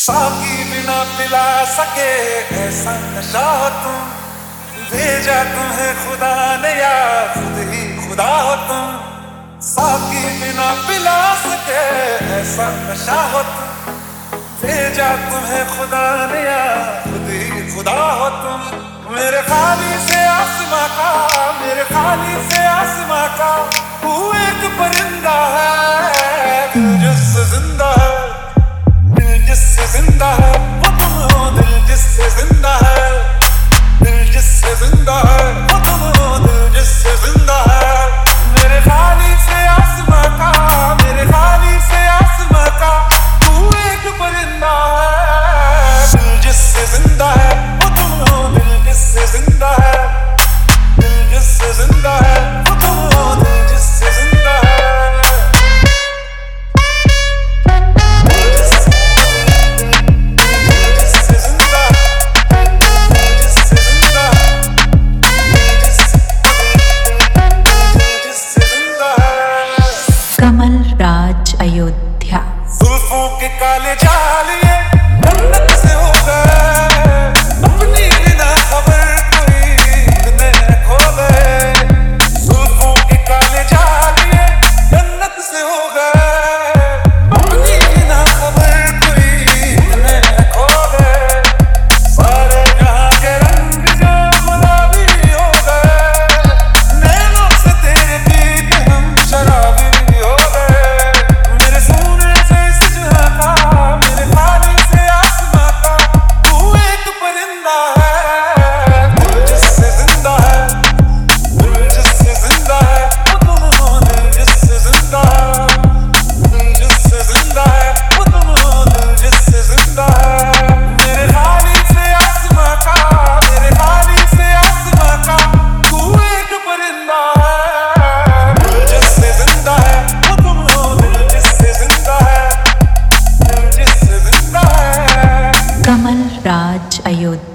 साकी बिना पिला सके ऐसा नशा हो तुम, भेजा तुम्हें खुदा ने या खुद ही खुदा हो तुम। साकी बिना पिला सके ऐसा नशा हो तुम, भेजा तुम्हें खुदा ने या खुद ही खुदा हो तुम। मेरे खाली से आसमां का, मेरे खाली से आसमां का तू एक परिंदा है, दिल जिससे जिंदा है, दिल जिससे जिंदा है वो तुम हो, दिल जिससे जिंदा है, दिल जिससे जिंदा है वो तुम हो, दिल जिससे जिंदा है। मेरे खाली से आसमां का, मेरे खाली से आसमां का तू एक परिंदा है, दिल जिससे जिंदा है वो तुम हो, दिल जिससे जिंदा है, दिल जिससे जिंदा है वो तुम हो, दिल जिससे जिंदा है। कमल राज अयोध्या। जुल्फों के काले जालिए जन्नत से हो गए, अपनी बिना खबर कोई इतने खो गए। जुल्फों के काले जालिए जन्नत से हो गए, अपनी बिना खबर कोई इतने खो गए। सारे जहां के रंग जो गुलाबी हो गए, नैनों से तेरे पी के हम शराबी हो गए। मेरे सोने से सजना का, मेरे खाली से आसमां का तू एक परिंदा है, दिल जिससे जिंदा है, दिल जिससे जिंदा है वो तुम हो, दिल जिससे जिंदा है, दिल जिससे जिंदा है वो तुम हो, दिल जिससे जिंदा है। मेरे खाली से आसमां का, मेरे खाली से आसमां का तू एक परिंदा है, दिल जिससे जिंदा है वो तुम हो, दिल जिससे जिंदा है, दिल जिससे जिंदा है। कमल राज अयोध्या।